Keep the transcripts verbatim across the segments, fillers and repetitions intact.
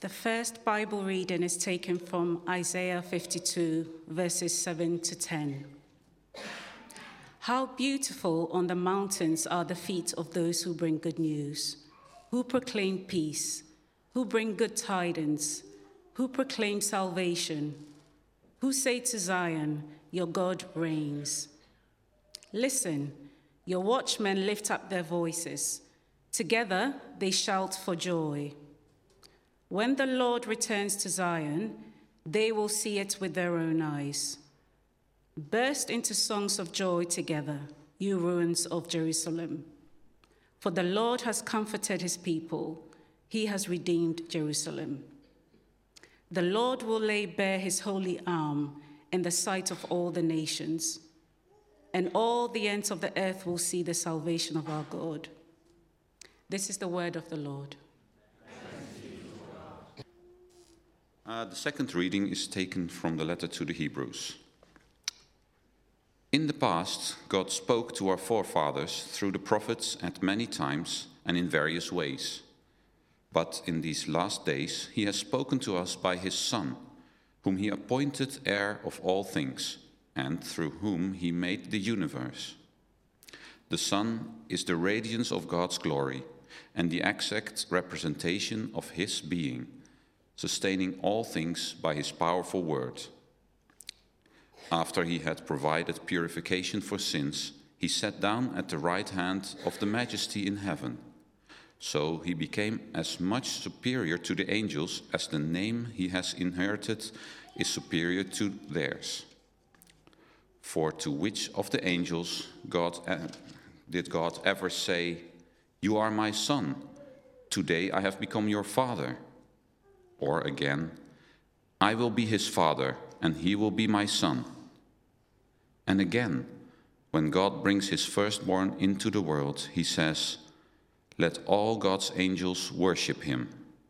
The first Bible reading is taken from Isaiah fifty-two, verses seven to ten. How beautiful on the mountains are the feet of those who bring good news, who proclaim peace, who bring good tidings, who proclaim salvation, who say to Zion, your God reigns. Listen, your watchmen lift up their voices. Together they shout for joy. When the Lord returns to Zion, they will see it with their own eyes. Burst into songs of joy together, you ruins of Jerusalem. For the Lord has comforted his people. He has redeemed Jerusalem. The Lord will lay bare his holy arm in the sight of all the nations, and all the ends of the earth will see the salvation of our God. This is the word of the Lord. Uh, the second reading is taken from the letter to the Hebrews. In the past, God spoke to our forefathers through the prophets at many times and in various ways. But in these last days, he has spoken to us by his Son, whom he appointed heir of all things, and through whom he made the universe. The Son is the radiance of God's glory and the exact representation of his being, sustaining all things by his powerful word. After he had provided purification for sins, he sat down at the right hand of the Majesty in heaven. So he became as much superior to the angels as the name he has inherited is superior to theirs. For to which of the angels God, uh, did God ever say, "You are my son, today I have become your father"? Or again, "I will be his father, and he will be my son"? And again, when God brings his firstborn into the world, he says, "Let all God's angels worship him."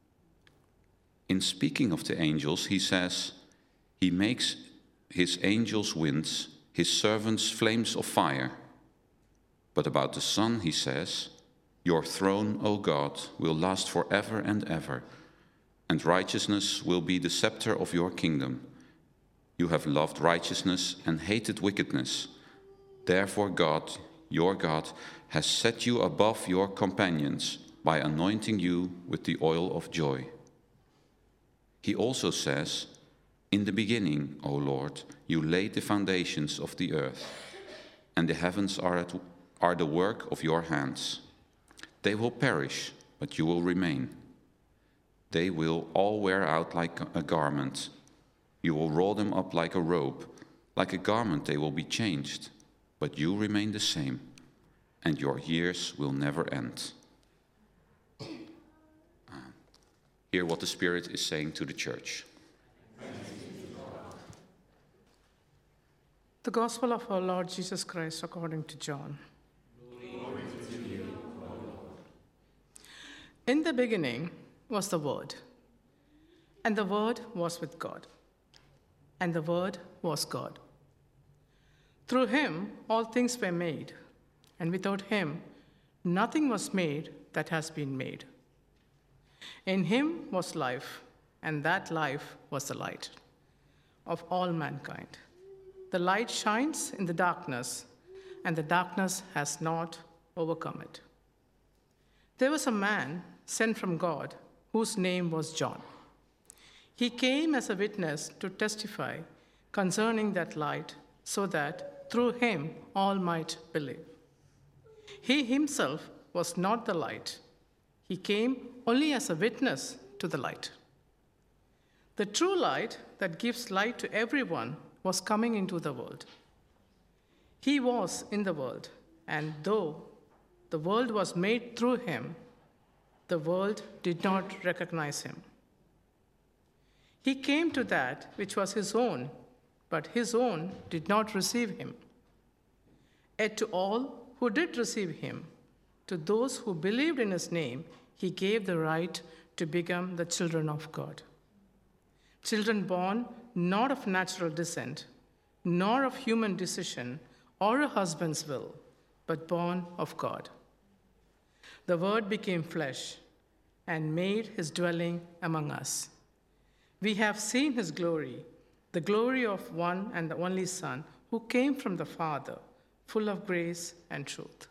In speaking of the angels, he says, "He makes his angels winds, his servants flames of fire." But about the Son, he says, "Your throne, O God, will last forever and ever, and righteousness will be the scepter of your kingdom. You have loved righteousness and hated wickedness. Therefore God, your God, has set you above your companions by anointing you with the oil of joy." He also says, "In the beginning, O Lord, you laid the foundations of the earth, and the heavens are, at, are the work of your hands. They will perish, but you will remain. They will all wear out like a garment. You will roll them up like a robe. Like a garment they will be changed, but you remain the same, and your years will never end." Uh, hear what the Spirit is saying to the church. The Gospel of our Lord Jesus Christ according to John. Glory to you, O Lord. In the beginning was the Word, and the Word was with God, and the Word was God. Through him all things were made, and without him nothing was made that has been made. In him was life, and that life was the light of all mankind. The light shines in the darkness, and the darkness has not overcome it. There was a man sent from God whose name was John. He came as a witness to testify concerning that light, so that through him all might believe. He himself was not the light. He came only as a witness to the light. The true light that gives light to everyone was coming into the world. He was in the world, and though the world was made through him, the world did not recognize him. He came to that which was his own, but his own did not receive him. Yet to all who did receive him, to those who believed in his name, he gave the right to become the children of God. Children born not of natural descent, nor of human decision or a husband's will, but born of God. The Word became flesh and made his dwelling among us. We have seen his glory, the glory of one and the only Son, who came from the Father, full of grace and truth.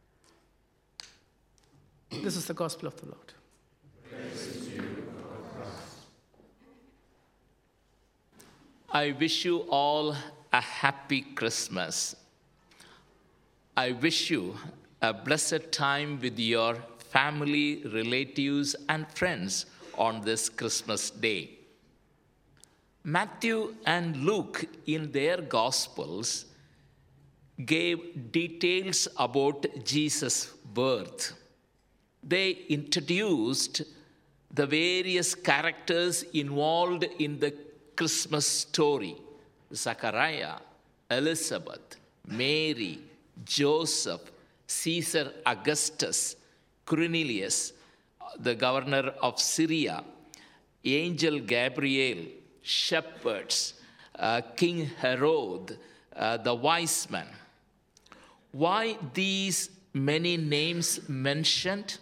This is the gospel of the Lord. Praise to you, Lord Christ. I wish you all a happy Christmas. I wish you a blessed time with your family, relatives, and friends on this Christmas day. Matthew and Luke, in their Gospels, gave details about Jesus' birth. They introduced the various characters involved in the Christmas story: Zachariah, Elizabeth, Mary, Joseph, Caesar Augustus, Cornelius, the governor of Syria, Angel Gabriel, shepherds, uh, King Herod, uh, the wise men. Why these many names mentioned?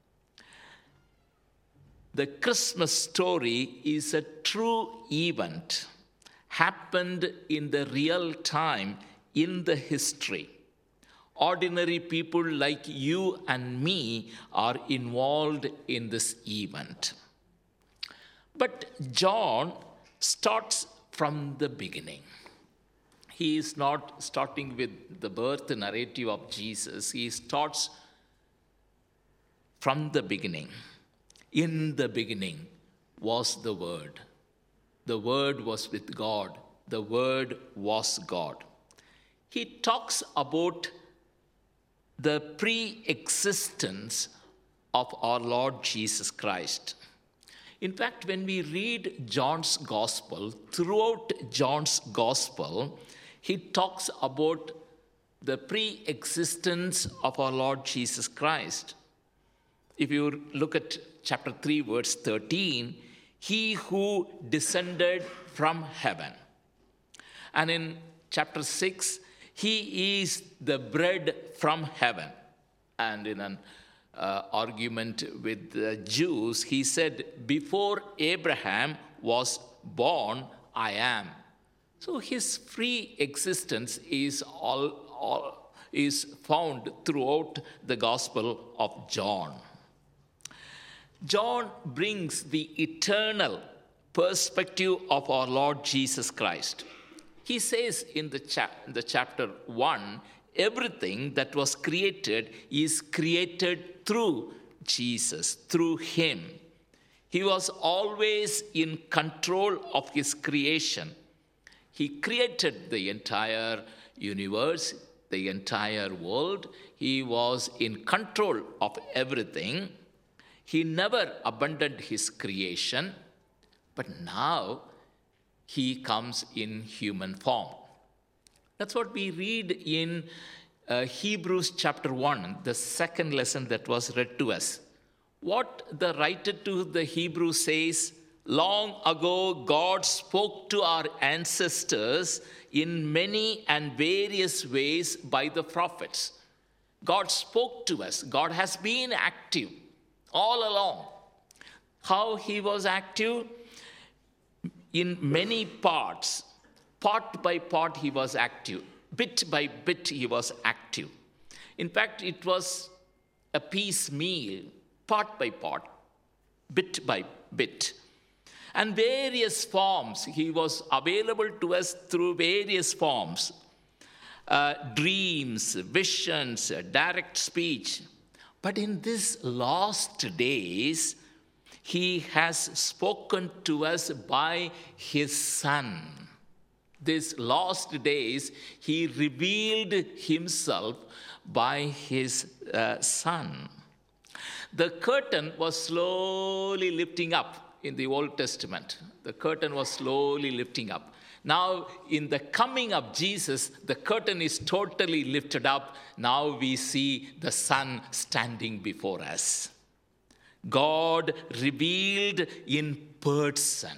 The Christmas story is a true event, happened in the real time in the history. Ordinary people like you and me are involved in this event. But John starts from the beginning. He is not starting with the birth narrative of Jesus. He starts from the beginning. In the beginning was the Word. The Word was with God. The Word was God. He talks about the pre-existence of our Lord Jesus Christ. In fact, when we read John's Gospel, throughout John's Gospel, he talks about the pre-existence of our Lord Jesus Christ. If you look at chapter three, verse thirteen, he who descended from heaven. And in chapter six, he is the bread from heaven. And in an uh, argument with the Jews, he said, before Abraham was born, I am. So his free existence is all, all is found throughout the Gospel of John. John brings the eternal perspective of our Lord Jesus Christ. He says in the, chap- the chapter one, everything that was created is created through Jesus, through him. He was always in control of his creation. He created the entire universe, the entire world. He was in control of everything. He never abandoned his creation, but now he comes in human form. That's what we read in uh, Hebrews chapter one, the second lesson that was read to us. What the writer to the Hebrews says, long ago God spoke to our ancestors in many and various ways by the prophets. God spoke to us. God has been active all along. How he was active? In many parts, part by part he was active. Bit by bit he was active. In fact, it was a piecemeal, part by part, bit by bit. And various forms, he was available to us through various forms. Uh, dreams, visions, direct speech. But in these last days, he has spoken to us by his Son. These last days, he revealed himself by his uh, Son. The curtain was slowly lifting up in the Old Testament. The curtain was slowly lifting up. Now, in the coming of Jesus, the curtain is totally lifted up. Now we see the Son standing before us. God revealed in person.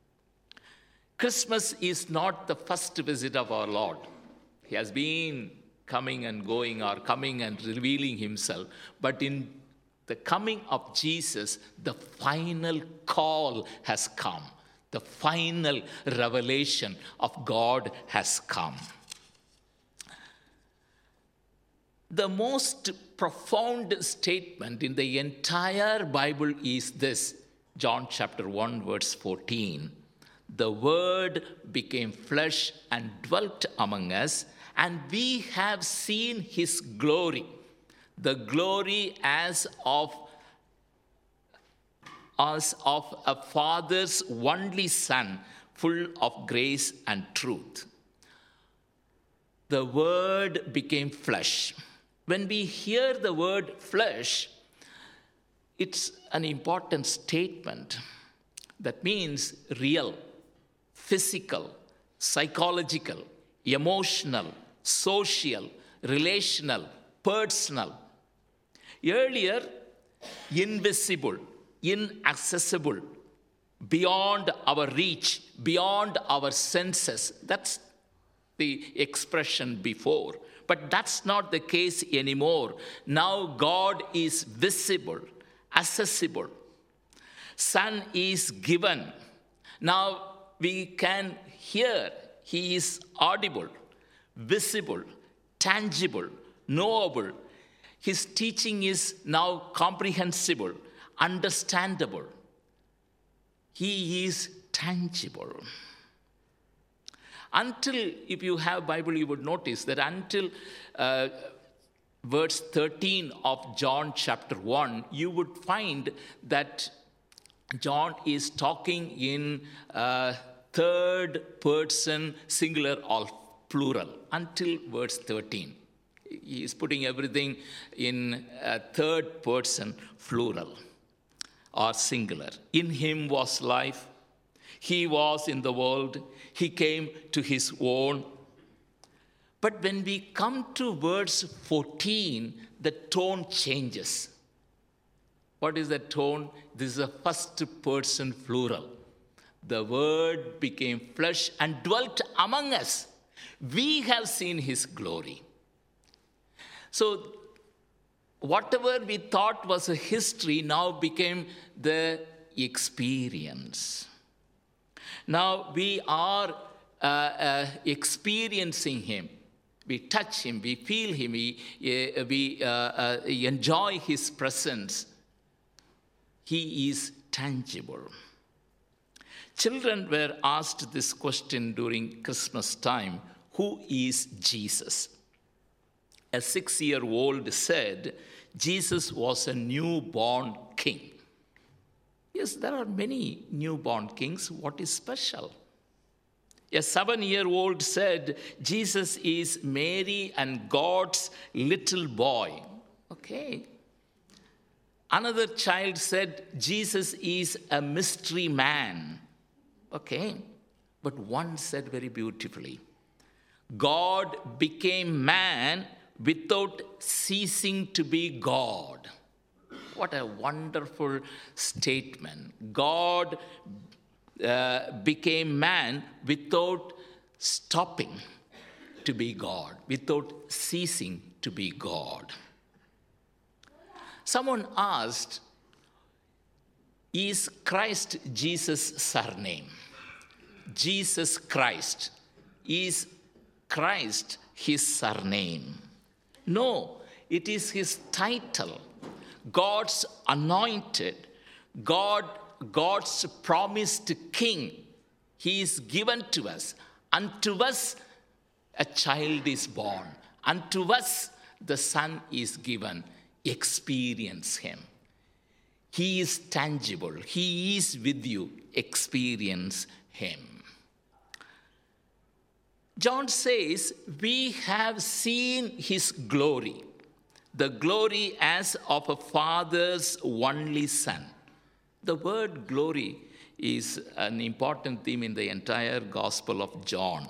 Christmas is not the first visit of our Lord. He has been coming and going, or coming and revealing himself. But in the coming of Jesus, the final call has come. The final revelation of God has come. The most profound statement in the entire Bible is this, John chapter one, verse fourteen. The Word became flesh and dwelt among us, and we have seen his glory, the glory as of as of a father's only son, full of grace and truth. The Word became flesh. When we hear the word flesh, it's an important statement. That means real, physical, psychological, emotional, social, relational, personal. Earlier, invisible, inaccessible, beyond our reach, beyond our senses. That's the expression before. But that's not the case anymore. Now God is visible, accessible. Son is given. Now we can hear. He is audible, visible, tangible, knowable. His teaching is now comprehensible, understandable. He is tangible. Until, if you have Bible, you would notice that until uh, verse thirteen of John chapter one, you would find that John is talking in uh, third person singular or plural until verse thirteen. He is putting everything in uh, third person plural or singular. In him was life. He was in the world. He came to his own. But when we come to verse fourteen, the tone changes. What is the tone? This is a first person plural. The Word became flesh and dwelt among us. We have seen his glory. So whatever we thought was a history now became the experience. Now we are uh, uh, experiencing him. We touch him, we feel him, we, uh, we uh, uh, enjoy his presence. He is tangible. Children were asked this question during Christmas time, who is Jesus? A six-year-old said, Jesus was a newborn king. Yes, there are many newborn kings. What is special? A seven-year-old said, Jesus is Mary and God's little boy. Okay. Another child said, Jesus is a mystery man. Okay. But one said very beautifully, God became man without ceasing to be God. What a wonderful statement. God uh, became man without stopping to be God, without ceasing to be God. Someone asked, is Christ Jesus' surname? Jesus Christ. Is Christ his surname? No, it is his title. God's anointed, God, God's promised king. He is given to us. Unto us a child is born. Unto us the son is given. Experience him. He is tangible. He is with you. Experience him. John says, we have seen his glory. The glory as of a father's only son. The word glory is an important theme in the entire Gospel of John.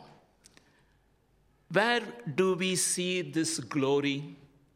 Where do we see this glory?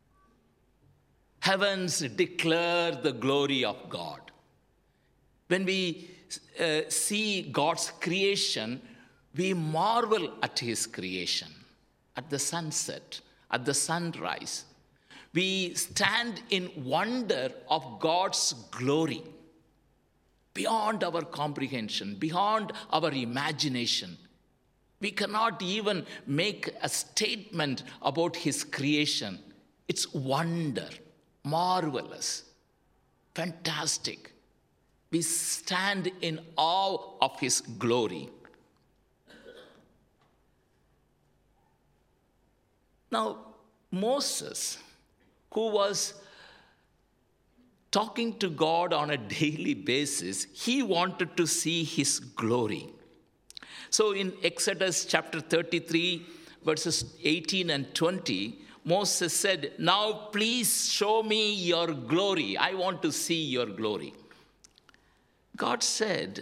Heavens declare the glory of God. When we uh, see God's creation, we marvel at his creation, at the sunset, at the sunrise. we stand in wonder of God's glory, beyond our comprehension, beyond our imagination. We cannot even make a statement about his creation. It's wonder, marvelous, fantastic. We stand in awe of his glory. Now, Moses, who was talking to God on a daily basis, he wanted to see his glory. So in Exodus chapter thirty-three, verses eighteen and twenty, Moses said, "Now please show me your glory. I want to see your glory." God said,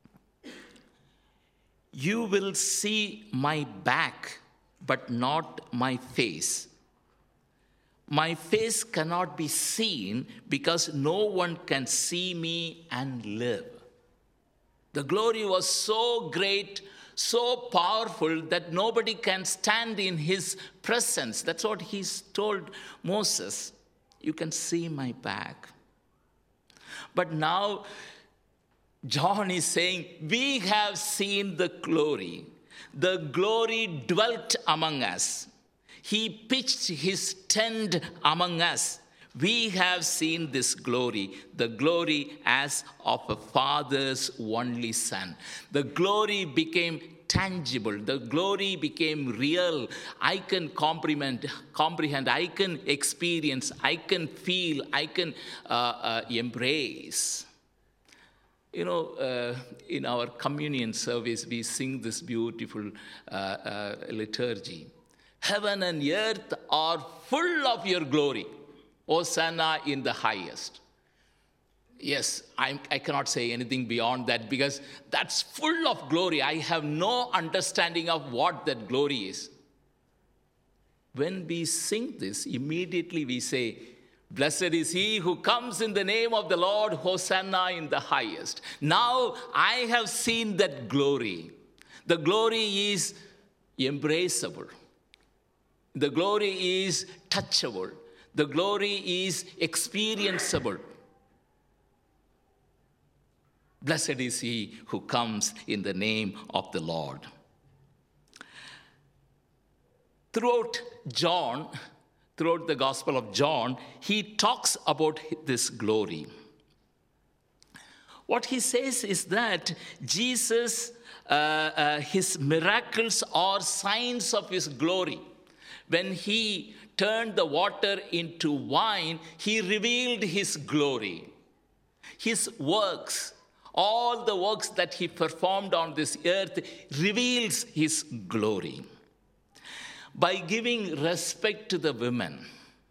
"You will see my back, but not my face. My face cannot be seen because no one can see me and live." The glory was so great, so powerful that nobody can stand in his presence. That's what he's told Moses. You can see my back. But now John is saying, we have seen the glory. The glory dwelt among us. He pitched his tent among us. We have seen this glory, the glory as of a father's only son. The glory became tangible. The glory became real. I can comprehend, comprehend. I can experience. I can feel. I can uh, uh, embrace. You know, uh, in our communion service, we sing this beautiful uh, uh, liturgy. Heaven and earth are full of your glory. Hosanna in the highest. Yes, I'm, I cannot say anything beyond that because that's full of glory. I have no understanding of what that glory is. When we sing this, immediately we say, "Blessed is he who comes in the name of the Lord, Hosanna in the highest." Now I have seen that glory. The glory is embraceable. The glory is touchable. The glory is experienceable. Blessed is he who comes in the name of the Lord. Throughout John, throughout the Gospel of John, he talks about this glory. What he says is that Jesus, uh, uh, his miracles are signs of his glory. When he turned the water into wine, he revealed his glory. His works, all the works that he performed on this earth, reveals his glory. By giving respect to the women,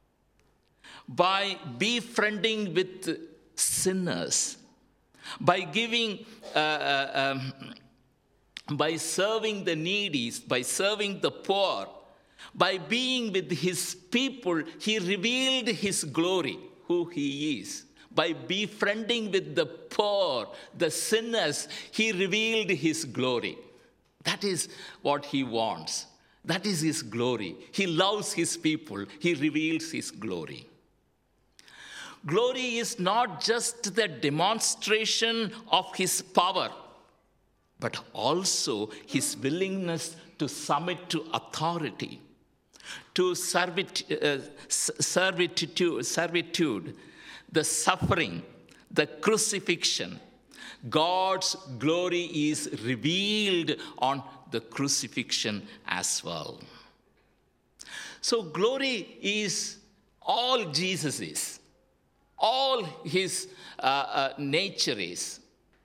by befriending with sinners, by giving, uh, uh, um, by serving the needy, by serving the poor, by being with his people, he revealed his glory, who he is. By befriending with the poor, the sinners, he revealed his glory. That is what he wants. That is his glory. He loves his people. He reveals his glory. Glory is not just the demonstration of his power, but also his willingness to submit to authority, to servitude, uh, servitude, servitude, the suffering, the crucifixion. God's glory is revealed on the crucifixion as well. So glory is all Jesus is, all his uh, uh, nature is.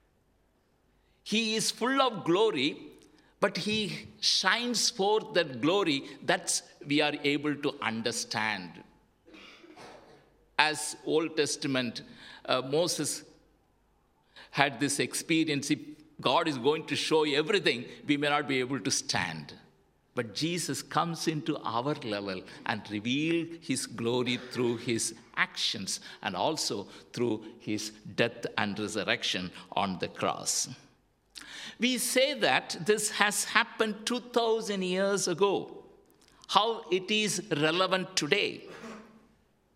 He is full of glory, but he shines forth that glory that we are able to understand. As Old Testament, uh, Moses had this experience. If God is going to show everything, we may not be able to stand. But Jesus comes into our level and reveals his glory through his actions and also through his death and resurrection on the cross. We say that this has happened two thousand years ago. How it is relevant today?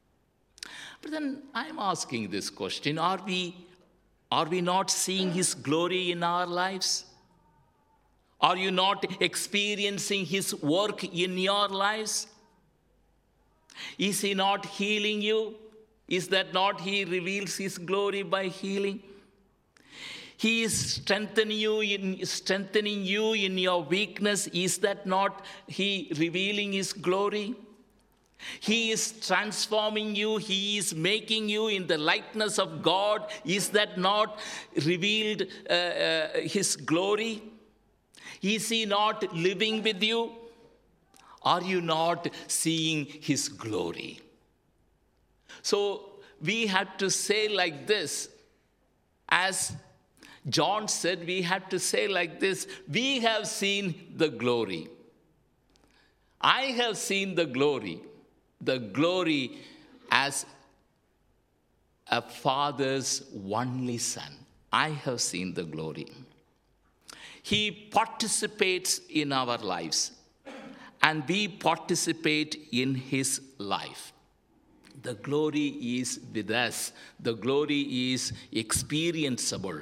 But then I'm asking this question, are we, are we not seeing his glory in our lives? Are you not experiencing his work in your lives? Is he not healing you? Is that not he reveals his glory by healing? He is strengthening you in strengthening you in your weakness. Is that not he revealing his glory? He is transforming you. He is making you in the likeness of God. Is that not revealed uh, uh, his glory? Is he not living with you? Are you not seeing his glory? So we have to say like this, as John said, we have to say like this, we have seen the glory. I have seen the glory, the glory as a father's only son. I have seen the glory. He participates in our lives, and we participate in his life. The glory is with us. The glory is experienceable.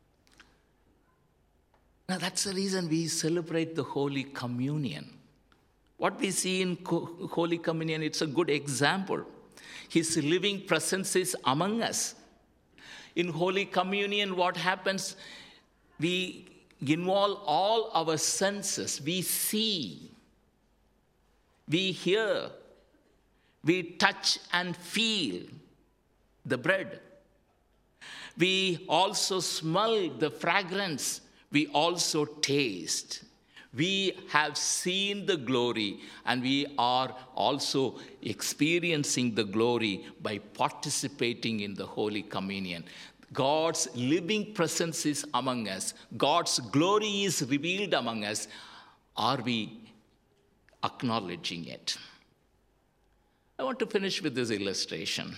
Now, that's the reason we celebrate the Holy Communion. What we see in Holy Communion, it's a good example. His living presence is among us. In Holy Communion, what happens? We involve all our senses. We see, we hear, we touch and feel the bread. We also smell the fragrance. We also taste. We have seen the glory, and we are also experiencing the glory by participating in the Holy Communion. God's living presence is among us. God's glory is revealed among us. Are we acknowledging it? I want to finish with this illustration.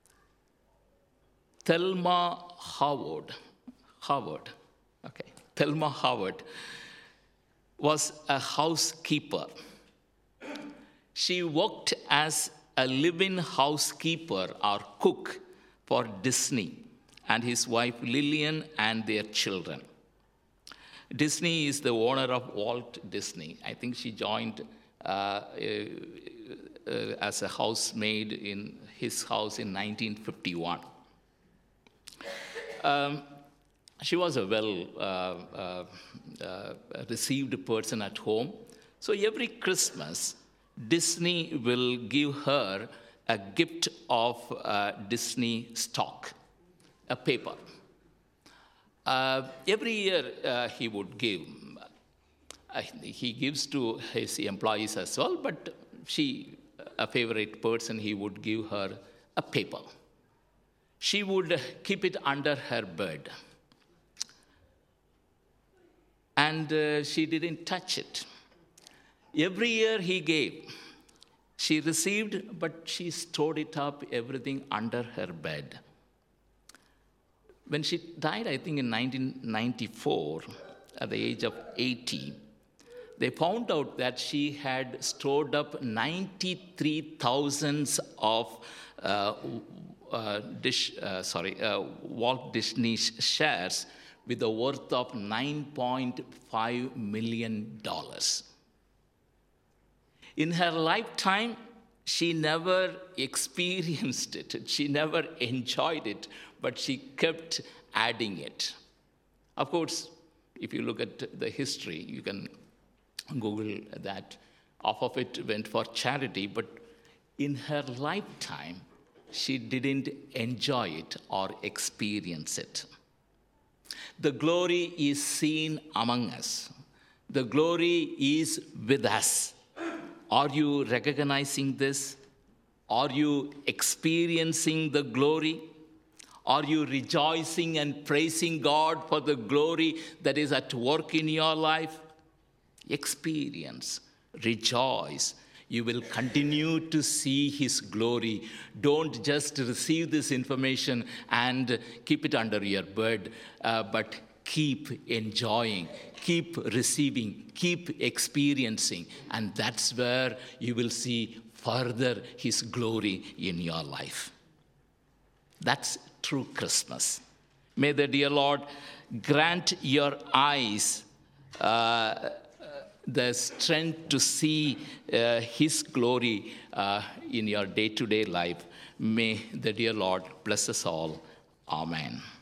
Thelma Howard, Howard, okay, Thelma Howard was a housekeeper. She worked as a live-in housekeeper or cook for Disney and his wife Lillian and their children. Disney is the owner of Walt Disney. I think she joined uh, uh, uh, as a housemaid in his house in nineteen fifty-one. Um, she was a well uh, uh, uh, received person at home. So every Christmas, Disney will give her a gift of uh, Disney stock, a paper. Uh, every year uh, he would give. Uh, he gives to his employees as well, but she, a favorite person, he would give her a paper. She would keep it under her bed. And uh, she didn't touch it. Every year he gave. She received, but she stored it up, everything under her bed. When she died, I think in nineteen ninety-four, at the age of eighty, they found out that she had stored up ninety-three thousand of uh, uh, dish, uh, sorry, uh, Walt Disney shares with a worth of nine point five million dollars. In her lifetime, she never experienced it. She never enjoyed it, but she kept adding it. Of course, if you look at the history, you can Google that. Half of it went for charity, but in her lifetime, she didn't enjoy it or experience it. The glory is seen among us. The glory is with us. Are you recognizing this? Are you experiencing the glory? Are you rejoicing and praising God for the glory that is at work in your life? Experience, rejoice. You will continue to see his glory. Don't just receive this information and keep it under your bed, uh, but keep enjoying, keep receiving, keep experiencing. And that's where you will see further his glory in your life. That's true Christmas. May the dear Lord grant your eyes uh, the strength to see uh, his glory uh, in your day-to-day life. May the dear Lord bless us all. Amen.